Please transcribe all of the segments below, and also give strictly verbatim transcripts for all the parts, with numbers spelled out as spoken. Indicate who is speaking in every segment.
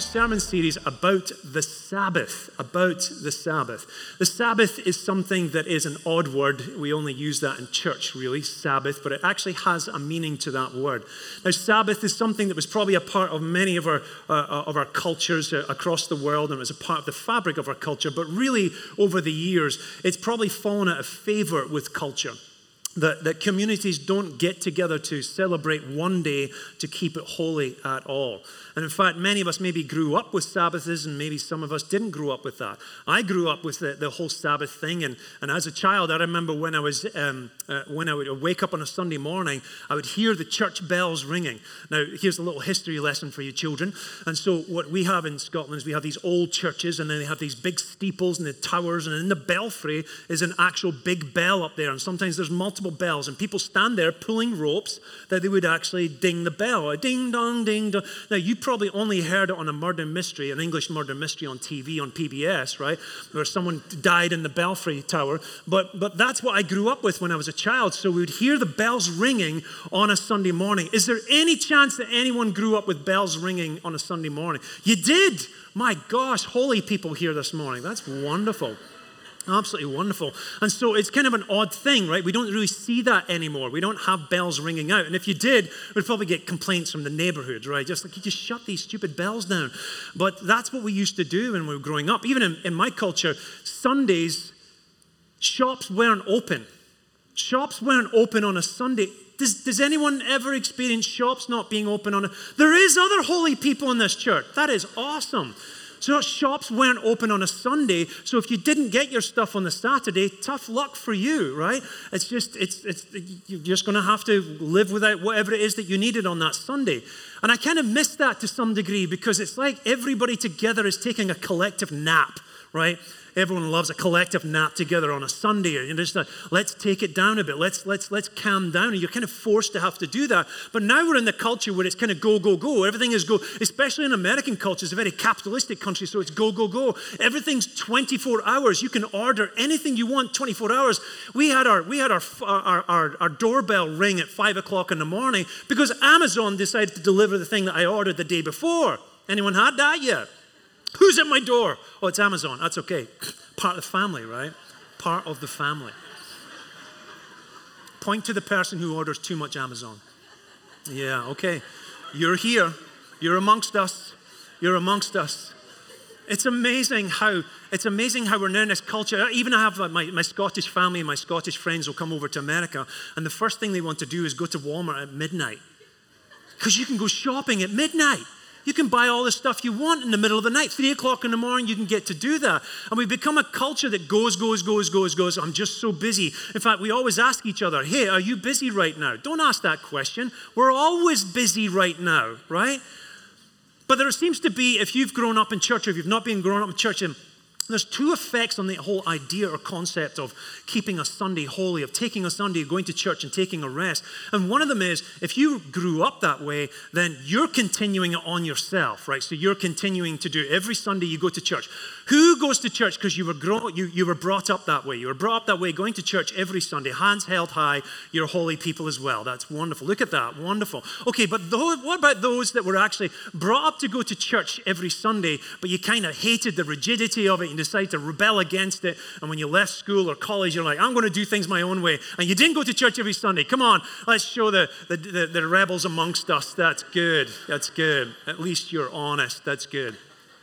Speaker 1: sermon series about the Sabbath, about the Sabbath. The Sabbath is something that is an odd word. We only use that in church, really, Sabbath, but it actually has a meaning to that word. Now, Sabbath is something that was probably a part of many of our uh, of our cultures uh, across the world, and it was a part of the fabric of our culture, but really, over the years, it's probably fallen out of favor with culture. That, that communities don't get together to celebrate one day to keep it holy at all. And in fact, many of us maybe grew up with Sabbaths, and maybe some of us didn't grow up with that. I grew up with the, the whole Sabbath thing, and, and as a child, I remember when I was um, uh, when I would wake up on a Sunday morning, I would hear the church bells ringing. Now, here's a little history lesson for you children. And so what we have in Scotland is we have these old churches, and then they have these big steeples and the towers, and in the belfry is an actual big bell up there, and sometimes there's multiple bells, and people stand there pulling ropes that they would actually ding the bell. A ding dong, ding dong. Now, you probably only heard it on a murder mystery, an English murder mystery on T V, on P B S, right? Where someone died in the Belfry Tower. But but that's what I grew up with when I was a child. So we would hear the bells ringing on a Sunday morning. Is there any chance that anyone grew up with bells ringing on a Sunday morning? You did! My gosh, holy people here this morning. That's wonderful. Absolutely wonderful. And so it's kind of an odd thing, right? We don't really see that anymore. We don't have bells ringing out. And if you did, we'd probably get complaints from the neighborhood, right? Just like, you just shut these stupid bells down. But that's what we used to do when we were growing up. Even in, in my culture, Sundays, shops weren't open. Shops weren't open on a Sunday. Does, does anyone ever experience shops not being open on a... There is other holy people in this church. That is awesome. So shops weren't open on a Sunday, so if you didn't get your stuff on the Saturday, tough luck for you, right? It's just, it's, it's you're just going to have to live without whatever it is that you needed on that Sunday. And I kind of miss that to some degree because it's like everybody together is taking a collective nap, right? Everyone loves a collective nap together on a Sunday. And just uh, let's take it down a bit. Let's let's let's calm down. And you're kind of forced to have to do that. But now we're in the culture where it's kind of go, go, go. Everything is go, especially in American culture. It's a very capitalistic country, so it's go, go, go. Everything's twenty-four hours. You can order anything you want twenty-four hours. We had our we had our our, our, our doorbell ring at five o'clock in the morning because Amazon decided to deliver the thing that I ordered the day before. Anyone had that yet? Who's at my door? Oh, it's Amazon. That's okay. Part of the family, right? Part of the family. Point to the person who orders too much Amazon. Yeah, okay. You're here. You're amongst us. You're amongst us. It's amazing how it's amazing how we're now in this culture. Even I have uh, my, my Scottish family and my Scottish friends will come over to America, and the first thing they want to do is go to Walmart at midnight. Because you can go shopping at midnight. You can buy all the stuff you want in the middle of the night. Three o'clock in the morning, you can get to do that. And we've become a culture that goes, goes, goes, goes, goes. I'm just so busy. In fact, we always ask each other, hey, are you busy right now? Don't ask that question. We're always busy right now, right? But there seems to be, if you've grown up in church or if you've not been grown up in church, there's two effects on the whole idea or concept of keeping a Sunday holy, of taking a Sunday, going to church and taking a rest. And one of them is, if you grew up that way, then you're continuing it on yourself, right? So you're continuing to do it. Every Sunday you go to church. Who goes to church because you were grown, you, you were brought up that way? You were brought up that way, going to church every Sunday, hands held high. You're holy people as well. That's wonderful. Look at that. Wonderful. Okay, but those, what about those that were actually brought up to go to church every Sunday, but you kind of hated the rigidity of it and decided to rebel against it, and when you left school or college, you're like, I'm going to do things my own way, and you didn't go to church every Sunday. Come on, let's show the, the, the, the rebels amongst us. That's good. That's good. At least you're honest. That's good.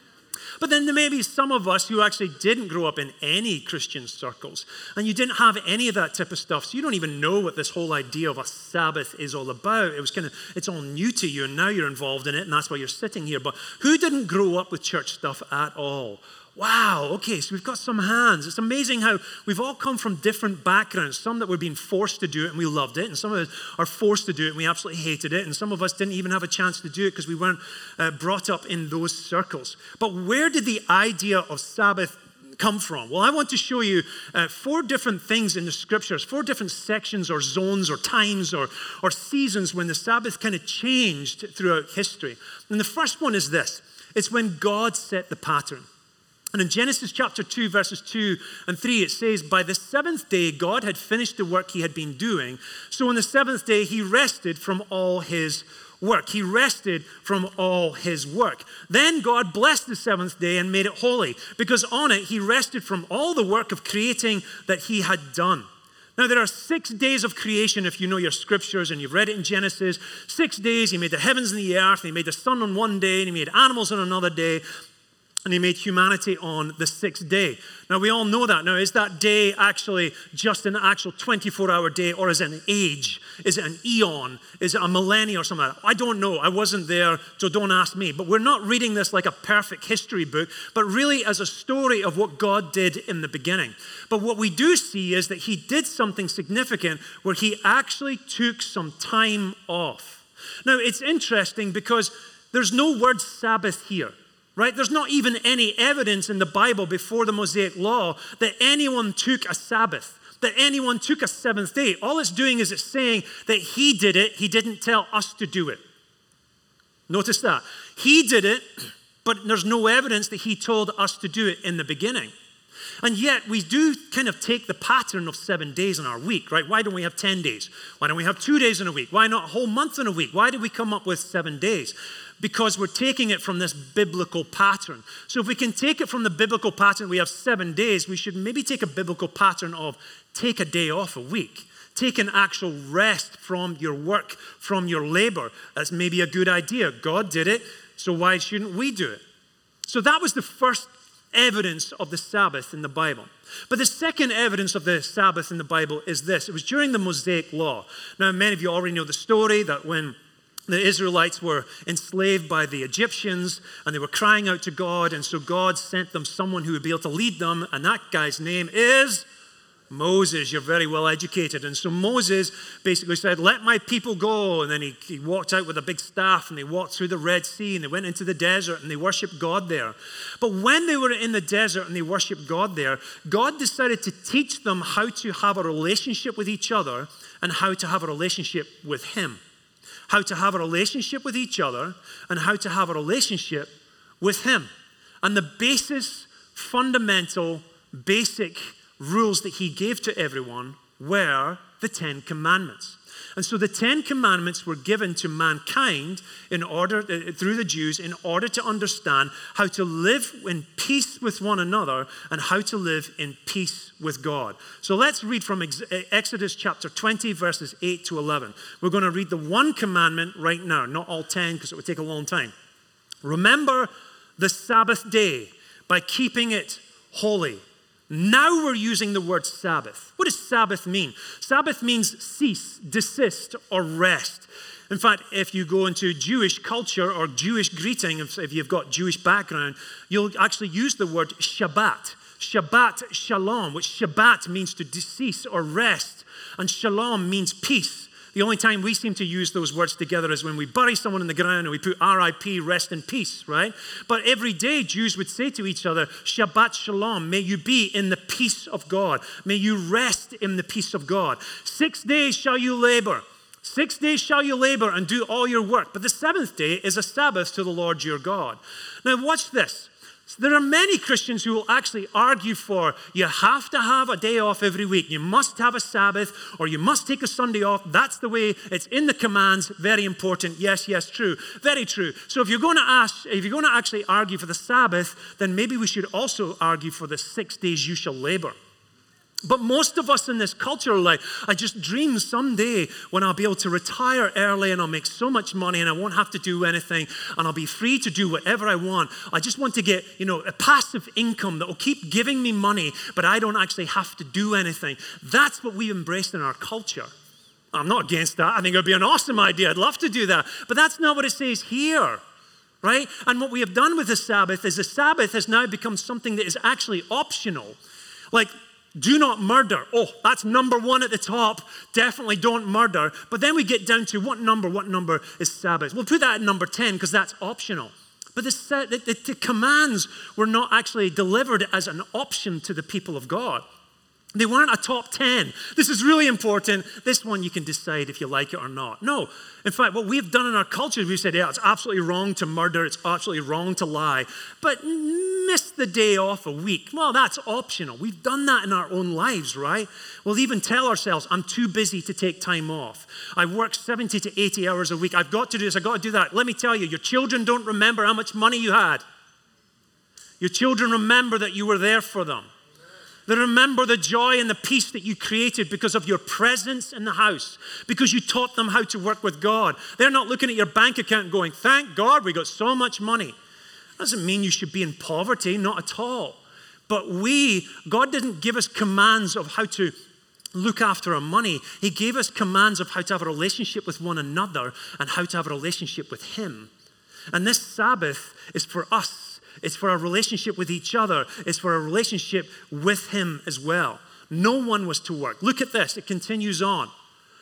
Speaker 1: But then there may be some of us who actually didn't grow up in any Christian circles, and you didn't have any of that type of stuff, so you don't even know what this whole idea of a Sabbath is all about. It was kind of, it's all new to you, and now you're involved in it, and that's why you're sitting here. But who didn't grow up with church stuff at all? Wow, okay, so we've got some hands. It's amazing how we've all come from different backgrounds. Some that were being forced to do it and we loved it, and some of us are forced to do it and we absolutely hated it, and some of us didn't even have a chance to do it because we weren't uh, brought up in those circles. But where did the idea of Sabbath come from? Well, I want to show you uh, four different things in the scriptures, four different sections or zones or times or, or seasons when the Sabbath kind of changed throughout history. And the first one is this. It's when God set the pattern. And in Genesis chapter two, verses two and three, it says, by the seventh day, God had finished the work he had been doing. So on the seventh day, he rested from all his work. He rested from all his work. Then God blessed the seventh day and made it holy, because on it he rested from all the work of creating that he had done. Now, there are six days of creation, if you know your scriptures and you've read it in Genesis. Six days, he made the heavens and the earth, and he made the sun on one day, and he made animals on another day, and he made humanity on the sixth day. Now, we all know that. Now, is that day actually just an actual twenty-four hour day, or is it an age? Is it an eon? Is it a millennia or something like that? I don't know. I wasn't there, so don't ask me. But we're not reading this like a perfect history book, but really as a story of what God did in the beginning. But what we do see is that he did something significant where he actually took some time off. Now, it's interesting because there's no word Sabbath here. Right? There's not even any evidence in the Bible before the Mosaic Law that anyone took a Sabbath, that anyone took a seventh day. All it's doing is it's saying that he did it, he didn't tell us to do it. Notice that. He did it, but there's no evidence that he told us to do it in the beginning. And yet we do kind of take the pattern of seven days in our week, right? Why don't we have ten days? Why don't we have two days in a week? Why not a whole month in a week? Why did we come up with seven days? Because we're taking it from this biblical pattern. So if we can take it from the biblical pattern, we have seven days, we should maybe take a biblical pattern of take a day off a week. Take an actual rest from your work, from your labor. That's maybe a good idea. God did it, so why shouldn't we do it? So that was the first evidence of the Sabbath in the Bible. But the second evidence of the Sabbath in the Bible is this. It was during the Mosaic Law. Now, many of you already know the story that when the Israelites were enslaved by the Egyptians and they were crying out to God, and so God sent them someone who would be able to lead them, and that guy's name is Moses. You're very well educated. And so Moses basically said, let my people go. And then he, he walked out with a big staff, and they walked through the Red Sea, and they went into the desert, and they worshiped God there. But when they were in the desert and they worshiped God there, God decided to teach them how to have a relationship with each other and how to have a relationship with him. How to have a relationship with each other and how to have a relationship with him. And the basis, fundamental, basic rules that he gave to everyone were the Ten Commandments. And so the Ten Commandments were given to mankind in order, uh, through the Jews, in order to understand how to live in peace with one another and how to live in peace with God. So let's read from Ex- Exodus chapter twenty, verses eight to eleven. We're going to read the one commandment right now, not all ten, because it would take a long time. Remember the Sabbath day by keeping it holy. Now we're using the word Sabbath. What does Sabbath mean? Sabbath means cease, desist, or rest. In fact, if you go into Jewish culture or Jewish greeting, if, if you've got Jewish background, you'll actually use the word Shabbat. Shabbat Shalom, which Shabbat means to cease or rest, and Shalom means peace. The only time we seem to use those words together is when we bury someone in the ground and we put R I P, rest in peace, right? But every day Jews would say to each other, Shabbat Shalom, may you be in the peace of God. May you rest in the peace of God. Six days shall you labor. Six days shall you labor and do all your work. But the seventh day is a Sabbath to the Lord your God. Now watch this. There are many Christians who will actually argue for you have to have a day off every week. You must have a Sabbath or you must take a Sunday off. That's the way it's in the commands. Very important. Yes, yes, true. Very true. So if you're going to ask, if you're going to actually argue for the Sabbath, then maybe we should also argue for the six days you shall labor. But most of us in this culture are like, I just dream someday when I'll be able to retire early and I'll make so much money and I won't have to do anything and I'll be free to do whatever I want. I just want to get, you know, a passive income that will keep giving me money, but I don't actually have to do anything. That's what we've embraced in our culture. I'm not against that. I think it would be an awesome idea. I'd love to do that. But that's not what it says here, right? And what we have done with the Sabbath is the Sabbath has now become something that is actually optional. Like, do not murder. Oh, that's number one at the top. Definitely don't murder. But then we get down to what number, what number is Sabbath? We'll put that at number ten because that's optional. But the, the, the, the commands were not actually delivered as an option to the people of God. They weren't a top ten. This is really important. This one you can decide if you like it or not. No. In fact, what we've done in our culture, we've said, yeah, it's absolutely wrong to murder. It's absolutely wrong to lie. But miss the day off a week. Well, that's optional. We've done that in our own lives, right? We'll even tell ourselves, I'm too busy to take time off. I work seventy to eighty hours a week. I've got to do this. I've got to do that. Let me tell you, your children don't remember how much money you had. Your children remember that you were there for them. They remember the joy and the peace that you created because of your presence in the house, because you taught them how to work with God. They're not looking at your bank account going, thank God we got so much money. Doesn't mean you should be in poverty, not at all. But we, God didn't give us commands of how to look after our money. He gave us commands of how to have a relationship with one another and how to have a relationship with Him. And this Sabbath is for us. It's for our relationship with each other. It's for our relationship with Him as well. No one was to work. Look at this. It continues on.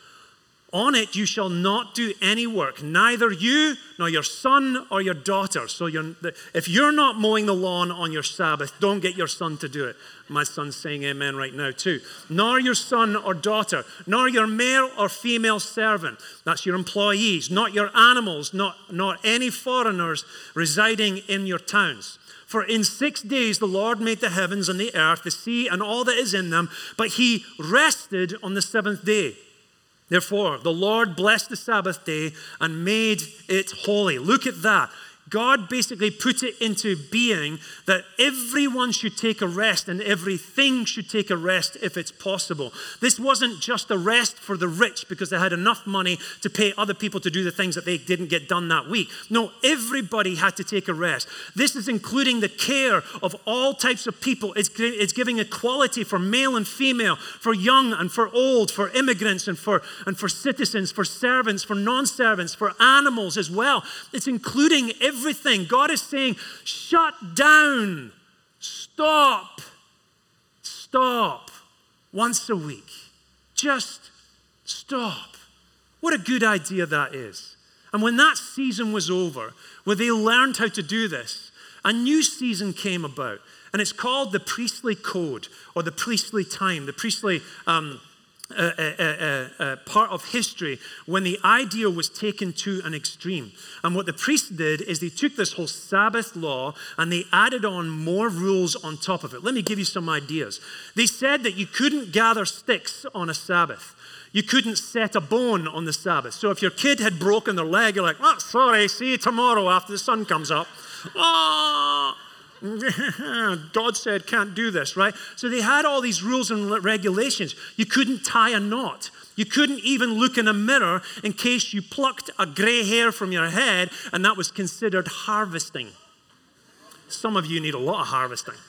Speaker 1: On it you shall not do any work, neither you nor your son or your daughter. So you're, if you're not mowing the lawn on your Sabbath, don't get your son to do it. My son's saying amen right now too. Nor your son or daughter, nor your male or female servant. That's your employees, not your animals, not, not any foreigners residing in your towns. For in six days the Lord made the heavens and the earth, the sea and all that is in them, but He rested on the seventh day. Therefore, the Lord blessed the Sabbath day and made it holy. Look at that. God basically put it into being that everyone should take a rest and everything should take a rest if it's possible. This wasn't just a rest for the rich because they had enough money to pay other people to do the things that they didn't get done that week. No, everybody had to take a rest. This is including the care of all types of people. It's, it's giving equality for male and female, for young and for old, for immigrants and for, and for citizens, for servants, for non-servants, for animals as well. It's including every Everything. God is saying, shut down, stop, stop once a week. Just stop. What a good idea that is. And when that season was over, where they learned how to do this, a new season came about. And it's called the priestly code or the priestly time, the priestly um, Uh, uh, uh, uh, part of history when the idea was taken to an extreme. And what the priests did is they took this whole Sabbath law and they added on more rules on top of it. Let me give you some ideas. They said that you couldn't gather sticks on a Sabbath. You couldn't set a bone on the Sabbath. So if your kid had broken their leg, you're like, oh, sorry, see you tomorrow after the sun comes up. Oh, God said can't do this, right? So they had all these rules and regulations. You couldn't tie a knot. You couldn't even look in a mirror in case you plucked a gray hair from your head, and that was considered harvesting. Some of you need a lot of harvesting.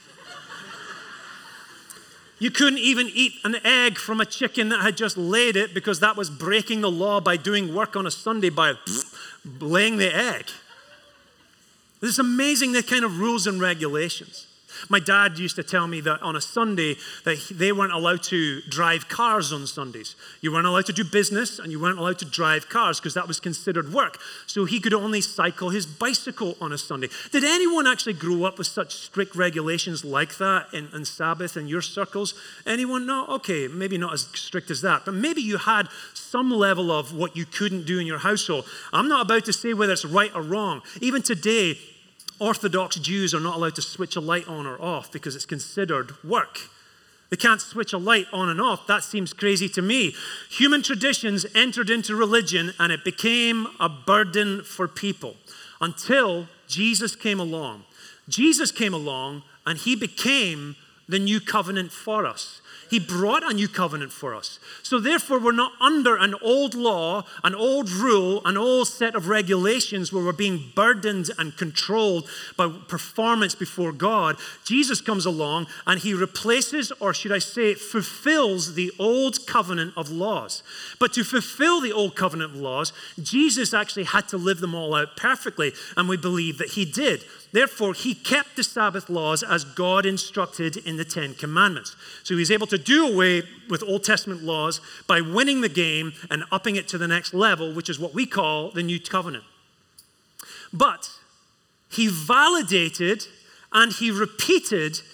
Speaker 1: You couldn't even eat an egg from a chicken that had just laid it because that was breaking the law by doing work on a Sunday by laying the egg. It's amazing, the kind of rules and regulations. My dad used to tell me that on a Sunday that they weren't allowed to drive cars on Sundays. You weren't allowed to do business and you weren't allowed to drive cars because that was considered work. So he could only cycle his bicycle on a Sunday. Did anyone actually grow up with such strict regulations like that in, in Sabbath in your circles? Anyone? No? Okay, maybe not as strict as that. But maybe you had some level of what you couldn't do in your household. I'm not about to say whether it's right or wrong. Even today, Orthodox Jews are not allowed to switch a light on or off because it's considered work. They can't switch a light on and off. That seems crazy to me. Human traditions entered into religion and it became a burden for people until Jesus came along. Jesus came along and He became the new covenant for us. He brought a new covenant for us. So therefore, we're not under an old law, an old rule, an old set of regulations where we're being burdened and controlled by performance before God. Jesus comes along and He replaces, or should I say, fulfills the old covenant of laws. But to fulfill the old covenant of laws, Jesus actually had to live them all out perfectly, and we believe that He did. Therefore, He kept the Sabbath laws as God instructed in the Ten Commandments. So He was able to do away with Old Testament laws by winning the game and upping it to the next level, which is what we call the New Covenant. But He validated and He repeated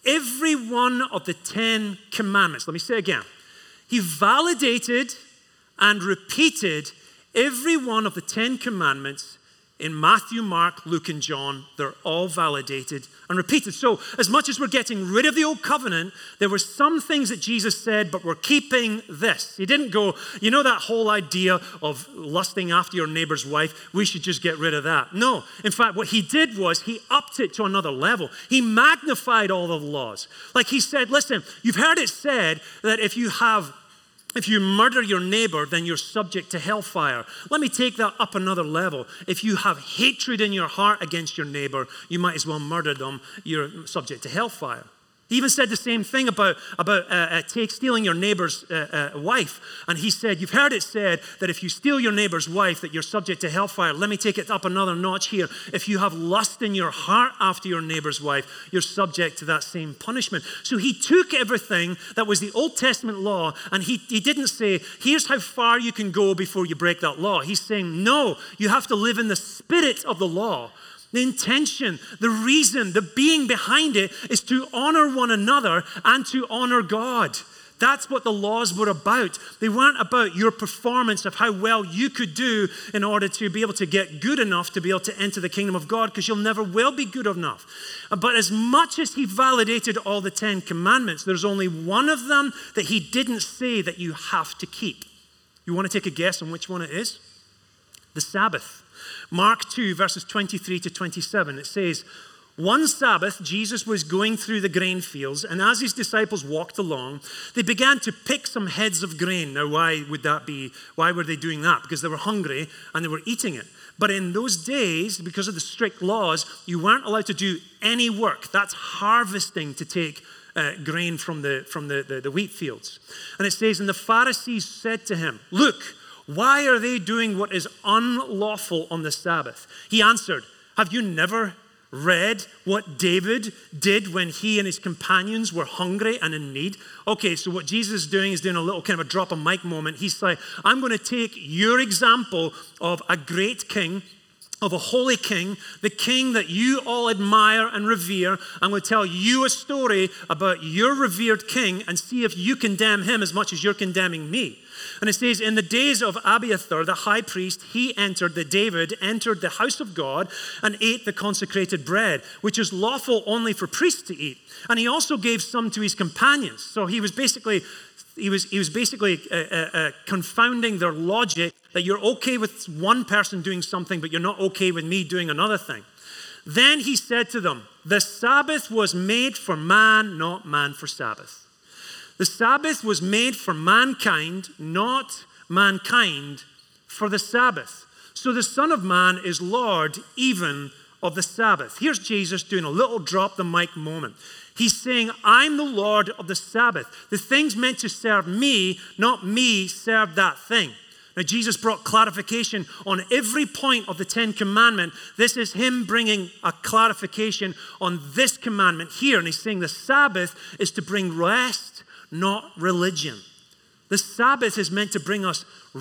Speaker 1: every one of the Ten Commandments. Let me say it again. He validated and repeated every one of the Ten Commandments in Matthew, Mark, Luke, and John. They're all validated and repeated. So as much as we're getting rid of the old covenant, there were some things that Jesus said, but we're keeping this. He didn't go, you know that whole idea of lusting after your neighbor's wife? We should just get rid of that. No. In fact, what he did was he upped it to another level. He magnified all of the laws. Like he said, listen, you've heard it said that if you have If you murder your neighbor, then you're subject to hellfire. Let me take that up another level. If you have hatred in your heart against your neighbor, you might as well murder them. You're subject to hellfire. He even said the same thing about, about uh, uh, take, stealing your neighbor's uh, uh, wife. And he said, you've heard it said that if you steal your neighbor's wife, that you're subject to hellfire. Let me take it up another notch here. If you have lust in your heart after your neighbor's wife, you're subject to that same punishment. So he took everything that was the Old Testament law, and he, he didn't say, here's how far you can go before you break that law. He's saying, no, you have to live in the spirit of the law. The intention, the reason, the being behind it is to honor one another and to honor God. That's what the laws were about. They weren't about your performance of how well you could do in order to be able to get good enough to be able to enter the kingdom of God, because you'll never will be good enough. But as much as he validated all the Ten Commandments, there's only one of them that he didn't say that you have to keep. You want to take a guess on which one it is? The Sabbath. Mark two, verses twenty-three to twenty-seven, it says, one Sabbath, Jesus was going through the grain fields, and as his disciples walked along, they began to pick some heads of grain. Now, why would that be? Why were they doing that? Because they were hungry and they were eating it. But in those days, because of the strict laws, you weren't allowed to do any work. That's harvesting, to take uh, grain from the, from the, the, the wheat fields. And it says, and the Pharisees said to him, look, why are they doing what is unlawful on the Sabbath? He answered, have you never read what David did when he and his companions were hungry and in need? Okay, so what Jesus is doing is doing a little kind of a drop a mic moment. He's like, I'm going to take your example of a great king, of a holy king, the king that you all admire and revere. I'm going to tell you a story about your revered king and see if you condemn him as much as you're condemning me. And it says, in the days of Abiathar, the high priest, he entered, the David entered the house of God and ate the consecrated bread, which is lawful only for priests to eat. And he also gave some to his companions. So he was basically, he was, he was basically uh, uh, uh, confounding their logic that you're okay with one person doing something, but you're not okay with me doing another thing. Then he said to them, the Sabbath was made for man, not man for Sabbath. The Sabbath was made for mankind, not mankind for the Sabbath. So the Son of Man is Lord even of the Sabbath. Here's Jesus doing a little drop the mic moment. He's saying, I'm the Lord of the Sabbath. The thing's meant to serve me, not me serve that thing. Now, Jesus brought clarification on every point of the Ten Commandments. This is him bringing a clarification on this commandment here. And he's saying the Sabbath is to bring rest, not religion. The Sabbath is meant to bring us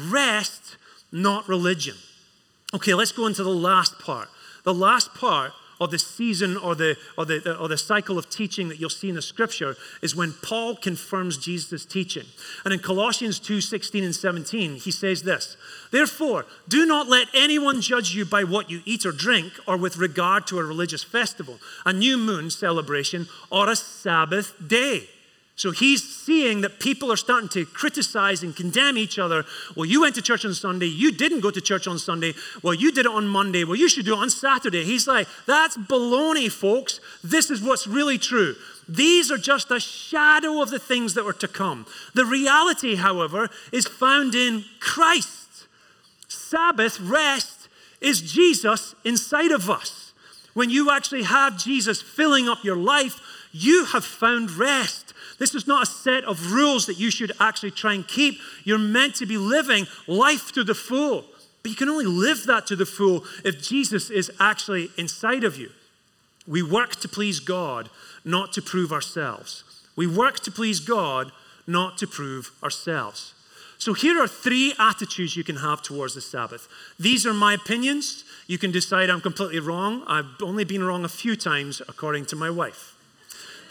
Speaker 1: rest, not religion. Okay, let's go into the last part. The last part of the season or the, or the, or the cycle of teaching that you'll see in the scripture is when Paul confirms Jesus' teaching. And in Colossians two, sixteen and seventeen, he says this, therefore, do not let anyone judge you by what you eat or drink or with regard to a religious festival, a new moon celebration, or a Sabbath day. So he's seeing that people are starting to criticize and condemn each other. Well, you went to church on Sunday. You didn't go to church on Sunday. Well, you did it on Monday. Well, you should do it on Saturday. He's like, that's baloney, folks. This is what's really true. These are just a shadow of the things that are to come. The reality, however, is found in Christ. Sabbath, rest, is Jesus inside of us. When you actually have Jesus filling up your life, you have found rest. This is not a set of rules that you should actually try and keep. You're meant to be living life to the full. But you can only live that to the full if Jesus is actually inside of you. We work to please God, not to prove ourselves. We work to please God, not to prove ourselves. So here are three attitudes you can have towards the Sabbath. These are my opinions. You can decide I'm completely wrong. I've only been wrong a few times, according to my wife.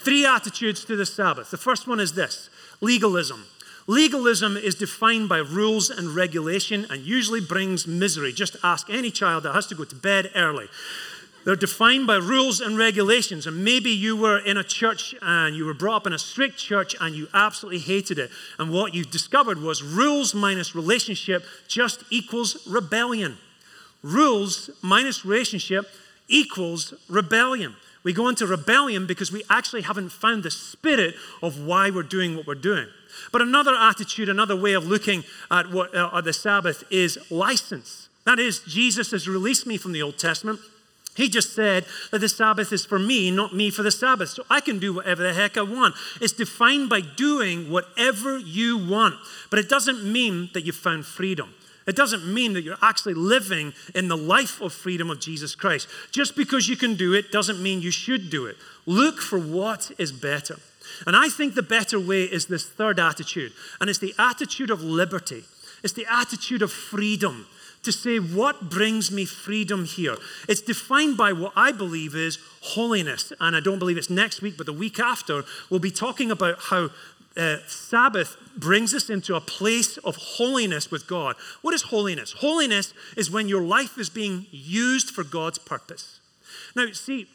Speaker 1: Three attitudes to the Sabbath. The first one is this: legalism. Legalism is defined by rules and regulation and usually brings misery. Just ask any child that has to go to bed early. They're defined by rules and regulations. And maybe you were in a church and you were brought up in a strict church and you absolutely hated it. And what you discovered was rules minus relationship just equals rebellion. Rules minus relationship equals rebellion. We go into rebellion because we actually haven't found the spirit of why we're doing what we're doing. But another attitude, another way of looking at what uh, at the Sabbath is license. That is, Jesus has released me from the Old Testament. He just said that the Sabbath is for me, not me for the Sabbath. So I can do whatever the heck I want. It's defined by doing whatever you want. But it doesn't mean that you've found freedom. It doesn't mean that you're actually living in the life of freedom of Jesus Christ. Just because you can do it doesn't mean you should do it. Look for what is better. And I think the better way is this third attitude. And it's the attitude of liberty. It's the attitude of freedom. To say, what brings me freedom here? It's defined by what I believe is holiness. And I don't believe it's next week, but the week after, we'll be talking about how uh, Sabbath brings us into a place of holiness with God. What is holiness? Holiness is when your life is being used for God's purpose. Now, see,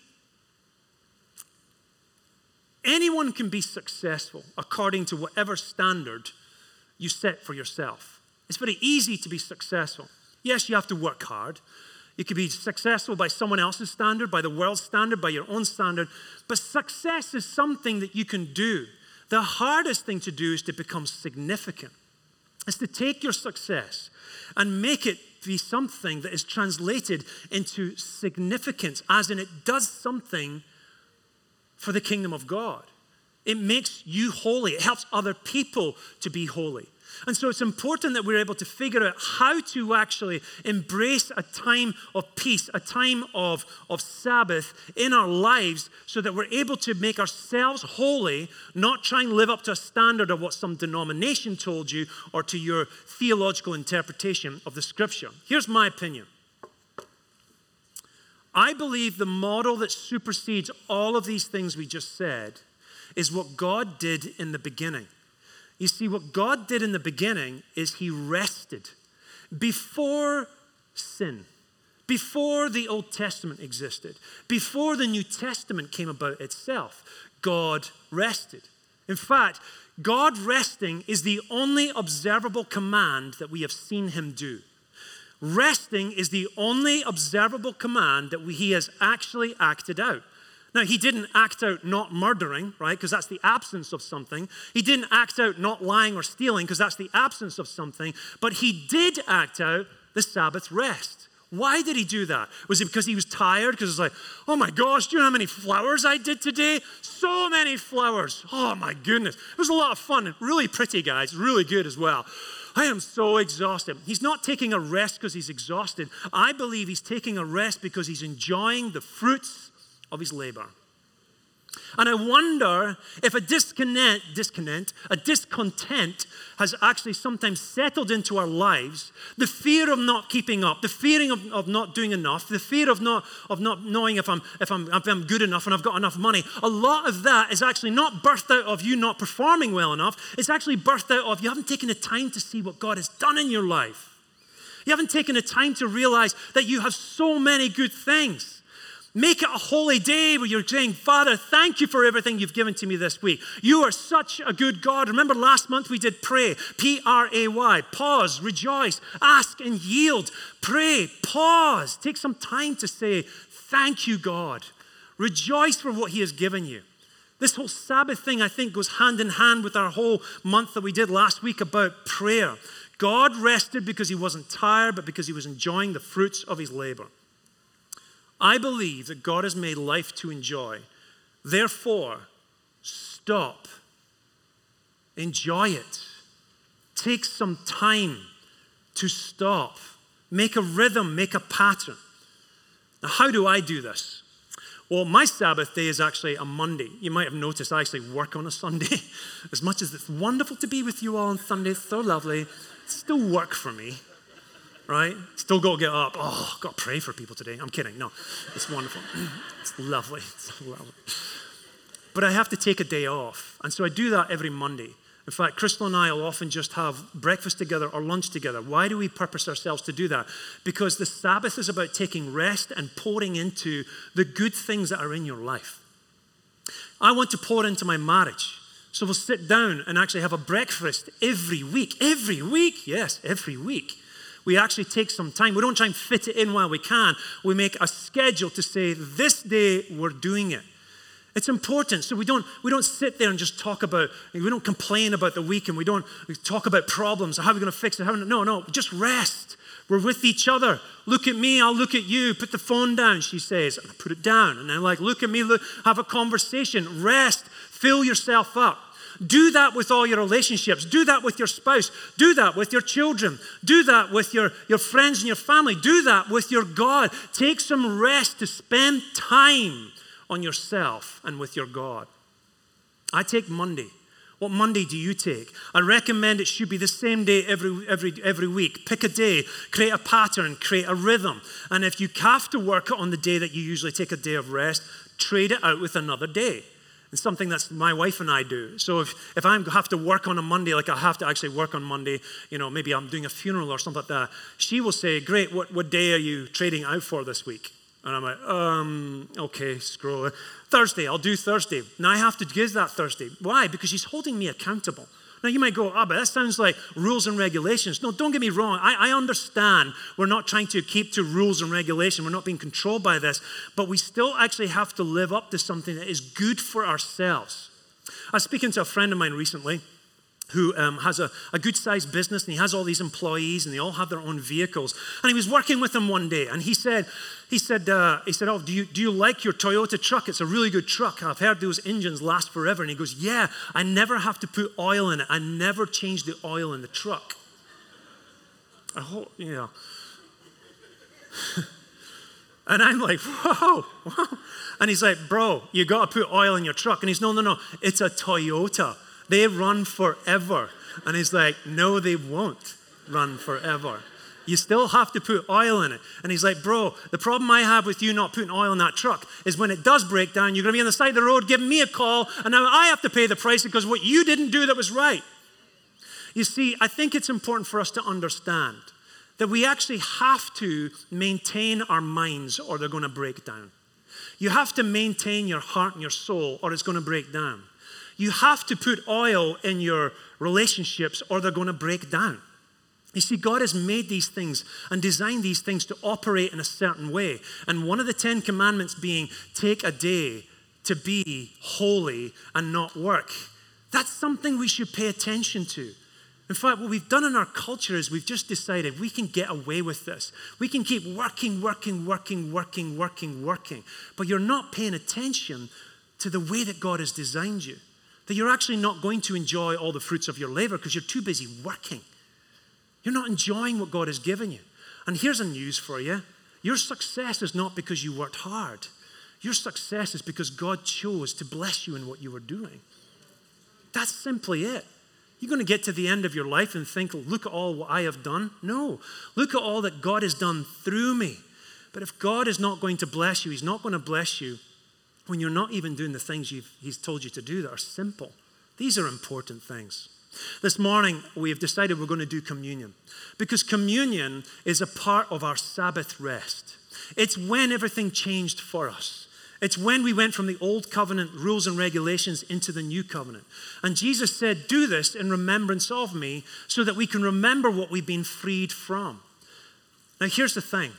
Speaker 1: anyone can be successful according to whatever standard you set for yourself. It's very easy to be successful. Yes, you have to work hard. You could be successful by someone else's standard, by the world's standard, by your own standard. But success is something that you can do. The hardest thing to do is to become significant. It's to take your success and make it be something that is translated into significance, as in it does something for the kingdom of God. It makes you holy. It helps other people to be holy. And so it's important that we're able to figure out how to actually embrace a time of peace, a time of, of Sabbath in our lives so that we're able to make ourselves holy, not try and live up to a standard of what some denomination told you or to your theological interpretation of the scripture. Here's my opinion. I believe the model that supersedes all of these things we just said is what God did in the beginning. You see, what God did in the beginning is he rested. Before sin, before the Old Testament existed, before the New Testament came about itself, God rested. In fact, God resting is the only observable command that we have seen him do. Resting is the only observable command that we, he has actually acted out. Now, he didn't act out not murdering, right, because that's the absence of something. He didn't act out not lying or stealing, because that's the absence of something. But he did act out the Sabbath rest. Why did he do that? Was it because he was tired? Because it's like, oh my gosh, do you know how many flowers I did today? So many flowers. Oh my goodness. It was a lot of fun. Really pretty, guys. Really good as well. I am so exhausted. He's not taking a rest because he's exhausted. I believe he's taking a rest because he's enjoying the fruits of his labor. And I wonder if a discontent, discontent, a discontent has actually sometimes settled into our lives. The fear of not keeping up, the fearing of, of not doing enough, the fear of not of not knowing if I'm if I'm if I'm good enough and I've got enough money. A lot of that is actually not birthed out of you not performing well enough. It's actually birthed out of you haven't taken the time to see what God has done in your life. You haven't taken the time to realize that you have so many good things. Make it a holy day where you're saying, Father, thank you for everything you've given to me this week. You are such a good God. Remember last month we did pray, P R A Y, pause, rejoice, ask and yield. Pray, pause, take some time to say, thank you, God. Rejoice for what he has given you. This whole Sabbath thing, I think, goes hand in hand with our whole month that we did last week about prayer. God rested because he wasn't tired, but because he was enjoying the fruits of his labor. I believe that God has made life to enjoy. Therefore, stop. Enjoy it. Take some time to stop. Make a rhythm, make a pattern. Now, how do I do this? Well, my Sabbath day is actually a Monday. You might have noticed I actually work on a Sunday. As much as it's wonderful to be with you all on Sunday, it's so lovely, it's still work for me. Right? Still got to get up. Oh, got to pray for people today. I'm kidding. No, it's wonderful. It's lovely. It's lovely. But but I have to take a day off. And so I do that every Monday. In fact, Crystal and I will often just have breakfast together or lunch together. Why do we purpose ourselves to do that? Because the Sabbath is about taking rest and pouring into the good things that are in your life. I want to pour into my marriage. So we'll sit down and actually have a breakfast every week. Every week? Yes, every week. We actually take some time. We don't try and fit it in while we can. We make a schedule to say, this day we're doing it. It's important. So we don't we don't sit there and just talk about, we don't complain about the week, and we don't talk about problems. How are we going to fix it? How, no, no, just rest. We're with each other. Look at me, I'll look at you. Put the phone down, she says. And I put it down. And I'm like, look at me, look, have a conversation. Rest. Fill yourself up. Do that with all your relationships. Do that with your spouse. Do that with your children. Do that with your, your friends and your family. Do that with your God. Take some rest to spend time on yourself and with your God. I take Monday. What Monday do you take? I recommend it should be the same day every, every, every week. Pick a day, create a pattern, create a rhythm. And if you have to work on the day that you usually take a day of rest, trade it out with another day. It's something that my wife and I do. So if, if I have to work on a Monday, like I have to actually work on Monday, you know, maybe I'm doing a funeral or something like that, she will say, great, what, what day are you trading out for this week? And I'm like, um, okay, scroll it. Thursday, I'll do Thursday. Now I have to give that Thursday. Why? Because she's holding me accountable. Now you might go, ah, oh, but that sounds like rules and regulations. No, don't get me wrong. I, I understand we're not trying to keep to rules and regulation. We're not being controlled by this. But we still actually have to live up to something that is good for ourselves. I was speaking to a friend of mine recently who um, has a, a good-sized business, and he has all these employees, and they all have their own vehicles. And he was working with them one day, and he said, he said, uh, he said, oh, do you do you like your Toyota truck? It's a really good truck. I've heard those engines last forever. And he goes, yeah, I never have to put oil in it. I never change the oil in the truck. I hope, yeah. And I'm like, whoa, whoa. And he's like, bro, you got to put oil in your truck. And he's, no, no, no, it's a Toyota. They run forever. And he's like, no, they won't run forever. You still have to put oil in it. And he's like, bro, the problem I have with you not putting oil in that truck is when it does break down, you're going to be on the side of the road giving me a call, and now I have to pay the price because what you didn't do that was right. You see, I think it's important for us to understand that we actually have to maintain our minds or they're going to break down. You have to maintain your heart and your soul or it's going to break down. You have to put oil in your relationships or they're going to break down. You see, God has made these things and designed these things to operate in a certain way. And one of the Ten Commandments being, take a day to be holy and not work. That's something we should pay attention to. In fact, what we've done in our culture is we've just decided we can get away with this. We can keep working, working, working, working, working, working. But you're not paying attention to the way that God has designed you. That you're actually not going to enjoy all the fruits of your labor because you're too busy working. You're not enjoying what God has given you. And here's a news for you. Your success is not because you worked hard. Your success is because God chose to bless you in what you were doing. That's simply it. You're going to get to the end of your life and think, look at all what I have done. No. Look at all that God has done through me. But if God is not going to bless you, he's not going to bless you when you're not even doing the things you've, he's told you to do that are simple. These are important things. This morning, we have decided we're going to do communion because communion is a part of our Sabbath rest. It's when everything changed for us. It's when we went from the old covenant rules and regulations into the new covenant. And Jesus said, do this in remembrance of me so that we can remember what we've been freed from. Now, here's the thing.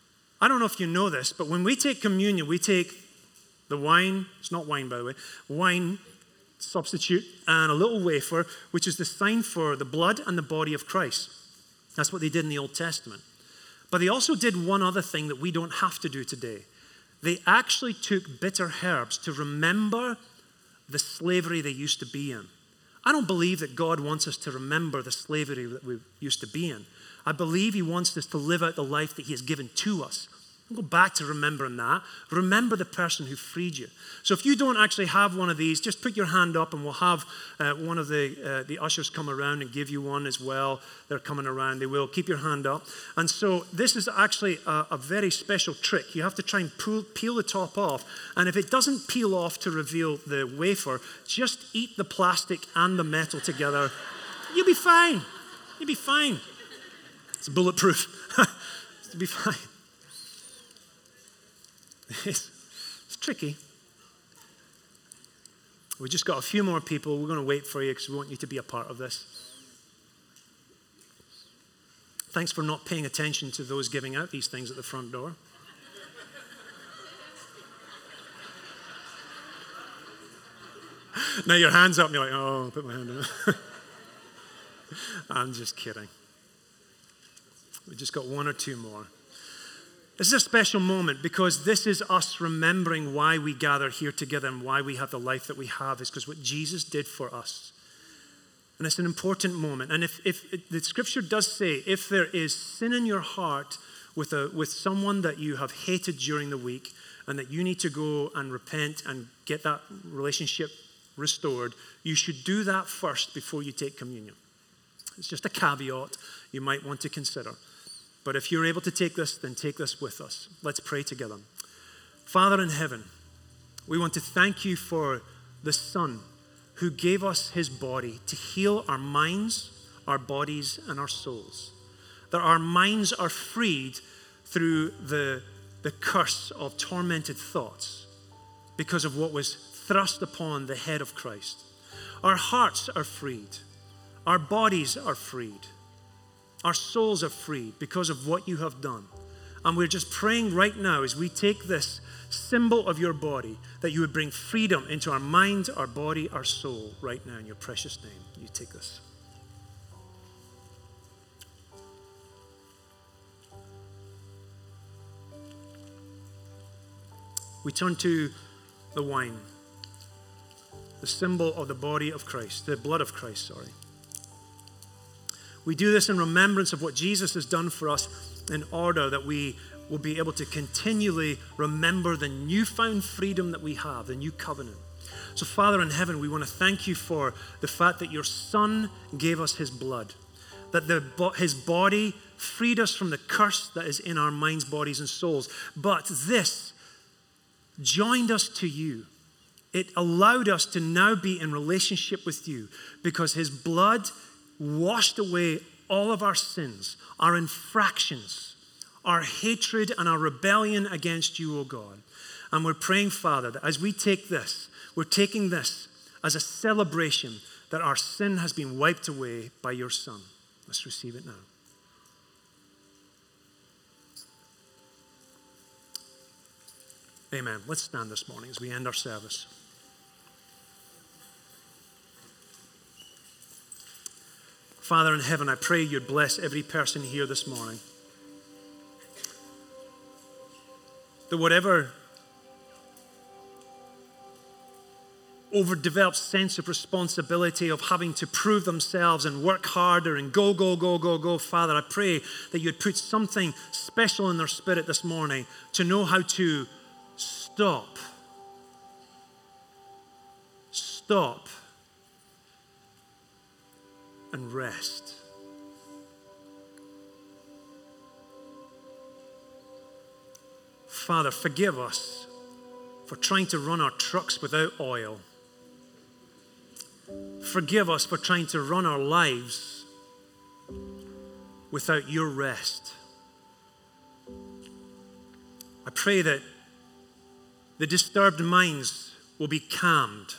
Speaker 1: I don't know if you know this, but when we take communion, we take the wine, it's not wine, by the way, wine substitute and a little wafer, which is the sign for the blood and the body of Christ. That's what they did in the Old Testament. But they also did one other thing that we don't have to do today. They actually took bitter herbs to remember the slavery they used to be in. I don't believe that God wants us to remember the slavery that we used to be in. I believe he wants us to live out the life that he has given to us. Don't go back to remembering that. Remember the person who freed you. So if you don't actually have one of these, just put your hand up and we'll have uh, one of the, uh, the ushers come around and give you one as well. They're coming around. They will. Keep your hand up. And so this is actually a, a very special trick. You have to try and pull, peel the top off. And if it doesn't peel off to reveal the wafer, just eat the plastic and the metal together. You'll be fine. You'll be fine. It's bulletproof. You'll be fine. It's, it's tricky. We've just got a few more people. We're going to wait for you because we want you to be a part of this. Thanks for not paying attention to those giving out these things at the front door. Now your hand's up and you're like, oh, I'll put my hand up. I'm just kidding. We've just got one or two more. This is a special moment because this is us remembering why we gather here together and why we have the life that we have is because what Jesus did for us. And it's an important moment. And if, if it, the scripture does say, if there is sin in your heart with, a, with someone that you have hated during the week and that you need to go and repent and get that relationship restored, you should do that first before you take communion. It's just a caveat you might want to consider. But if you're able to take this, then take this with us. Let's pray together. Father in heaven, we want to thank you for the Son who gave us his body to heal our minds, our bodies, and our souls. That our minds are freed through the, the curse of tormented thoughts because of what was thrust upon the head of Christ. Our hearts are freed. Our bodies are freed. Our souls are freed because of what you have done. And we're just praying right now as we take this symbol of your body that you would bring freedom into our mind, our body, our soul right now in your precious name. You take this. We turn to the wine, the symbol of the body of Christ, the blood of Christ, sorry. We do this in remembrance of what Jesus has done for us in order that we will be able to continually remember the newfound freedom that we have, the new covenant. So Father in heaven, we want to thank you for the fact that your Son gave us his blood, that the, his body freed us from the curse that is in our minds, bodies, and souls. But this joined us to you. It allowed us to now be in relationship with you because his blood washed away all of our sins, our infractions, our hatred and our rebellion against you, O God. And we're praying, Father, that as we take this, we're taking this as a celebration that our sin has been wiped away by your Son. Let's receive it now. Amen. Let's stand this morning as we end our service. Father in heaven, I pray you'd bless every person here this morning. That whatever overdeveloped sense of responsibility of having to prove themselves and work harder and go, go, go, go, go, Father, I pray that you'd put something special in their spirit this morning to know how to stop. Stop. And rest. Father, forgive us for trying to run our trucks without oil. Forgive us for trying to run our lives without your rest. I pray that the disturbed minds will be calmed.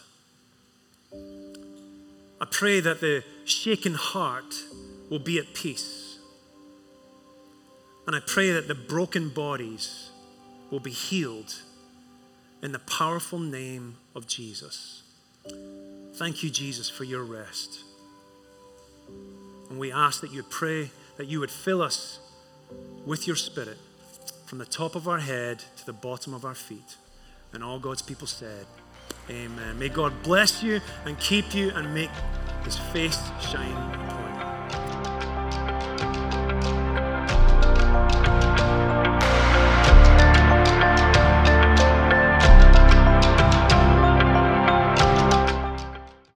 Speaker 1: I pray that the shaken heart will be at peace. And I pray that the broken bodies will be healed in the powerful name of Jesus. Thank you, Jesus, for your rest. And we ask that you pray that you would fill us with your Spirit from the top of our head to the bottom of our feet. And all God's people said, amen. May God bless you and keep you and make his face shine upon you.